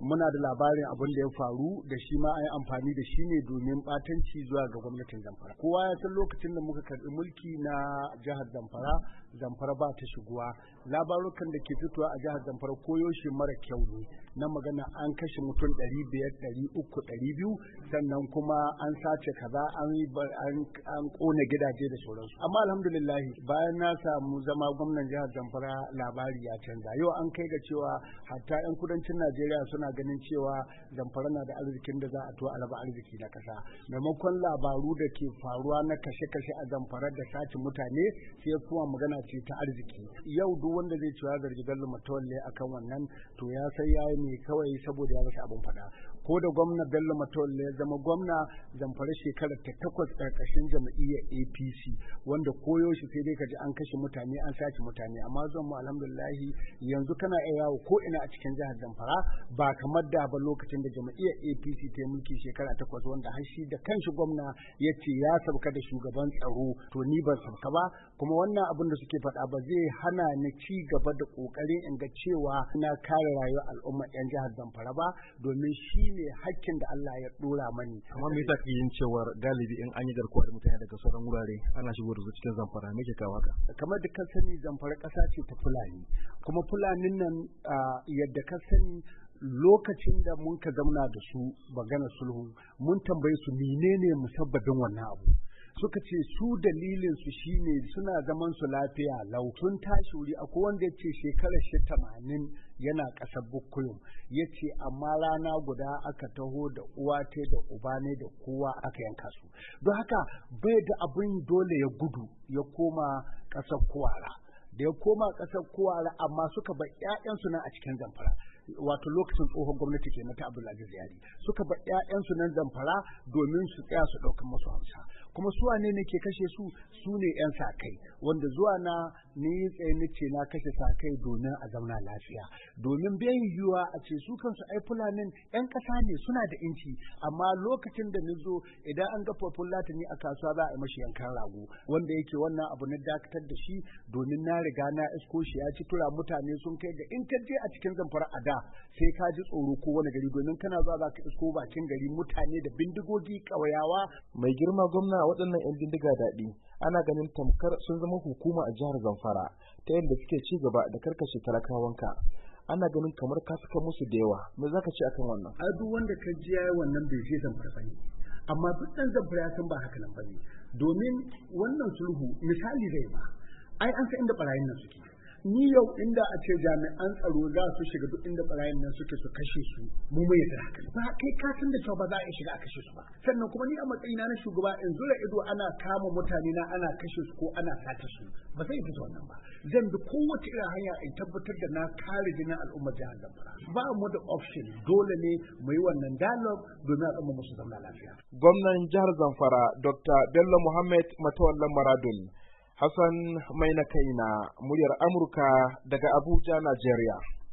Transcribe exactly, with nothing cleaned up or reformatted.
muna da labarin abin da ya faru da shi ma an yi amfani da shi ne domin batanci zuwa ga gwamnatin Zamfara. Kowa ya san lokacin da muka karɓi mulki na jihar Zamfara, Zamfara ba ta shigowa. Labarukan da ke fitowa a jihar Zamfara koyaushe mara kyau ne, na magana an kashe mutum ɗari biyar, ɗari uku, ɗari biyu, sannan kuma an sace kaza, an an ƙone gidaje da sauransu. Amma alhamdulillahi bayan na samu zama gwamnan jihar Zamfara labari ya canza. Yau an kai ga cewa hatta 'yan kudancin Najeriya suna ganin cewa Zamfara na da arzikin da za a to a raba arziki na kasa. Maimakon labaru da ke faruwa na kashe-kashe a Zamfara da sace mutane, sai kuma magana ce ta arziki. Yau duk wanda zai cewa zargi Bello Matawalle akan wannan to ya sai yayi ne kawai saboda ya rasa abin faɗa. Ko da gwamna Bello Matawalle ya zama gwamna, Zamfara shekarar ta takwas ƙarƙashin jam'iyyar A P C, wanda koyaushe sai dai kaji an kashe mutane, an sace mutane. Amma zuwan mu alhamdulillahi yanzu kana iya yawo ko ina a cikin jihar Zamfara, ba kamar da ba lokacin da jam'iyyar A P C ta yi mulki shekara takwas, wanda har shi da kanshi gwamna ya ce ya sauka da shugaban tsaro. To ni ban sauka ba, kuma wannan abin da suke faɗa ba zai hana ni ci gaba da ƙoƙarin in ga cewa na kare rayuwar al'umma 'yan jihar Zamfara ba, domin shi ne hakkin da Allah ya ɗora mani. Amma me yasa kake yin cewar galibi in an yi garkuwa da mutane daga sauran wurare ana shigo da su cikin Zamfara, me ke kawo haka? Kamar da ka sani Zamfara ƙasa ce ta Fulani, kuma Fulanin nan yadda ka sani lokacin da mun ka zauna da su magana sulhu, mun tambaye su menene musabbabin wannan abu. Suka ce su dalilin su shine suna zaman su lafiya lau, sun tashi wuri. Akwai wanda yace shekarar shi tamanin yana ƙasar Bukuyum, yace amma rana guda aka taho da uwa ta da uba ne da kowa aka yanka su. Don haka bai da abin dole ya gudu ya koma ƙasar Kuwara. Da ya koma ƙasar Kuwara amma suka bar ƴaƴansu nan a cikin Zamfara. Wato lokacin tsohon gwamnati ke na ta Abdulaziz Yari, suka bar ƴaƴansu nan Zamfara domin su tsaya su ɗaukan masu hamsa. Kuma su wane ne ke kashe su? Su ne 'yan sa kai, wanda zuwa na ni tsaye nace na kashe sa kai domin a zauna lafiya, domin bai yiwuwa a ce su kansu ai Fulanin 'yan ƙasa ne, suna da inci. Amma lokacin da ni zo, idan an ga Fulatani a kasuwa za a yi mashi yankan rago, wanda yake wannan abu na dakatar da shi domin na riga na isko shi ya ci tura. Mutane sun kai ga in ka je a cikin Zamfara a da sai ka ji tsoro ko wani gari, domin kana zuwa za ka isko bakin gari mutane da bindigogi ƙauyawa. Mai girma gwamna, waɗannan 'yan bindiga daɗi ana ganin tamkar sun zama hukuma a jihar Zamfara ta yadda suke ci gaba da karkashe talakawanka. Ana ganin kamar ka saka musu da yawa, me zaka ce akan wannan? A duk wanda ka ji yayi wannan bai je Zamfara bane, amma duk ɗan Zamfara ya san ba haka nan bane, domin wannan sulhu misali zai ba. Ai an san inda barayin nan suke. Ni yau inda a ce jami'an tsaro za su shiga duk inda barayin nan suke su kashe su, mu mai yadda haka ba kai ka san da cewa ba za a shiga a kashe su ba. Sannan kuma ni a matsayina na shugaba in zura ido ana kama mutane na ana kashe su ko ana sace su, ba zai fita wannan ba. Zan bi kowace irin hanya in tabbatar da na kare jinin al'ummar jihar Zamfara. Ba mu da option, dole ne mu yi wannan dialogue domin al'umma musu zama lafiya. Gwamnan jihar Zamfara Doctor Bello Muhammad Matawalle Maradun. Hassan Maina Kaina, muryar Amurka daga Abuja, Najeriya.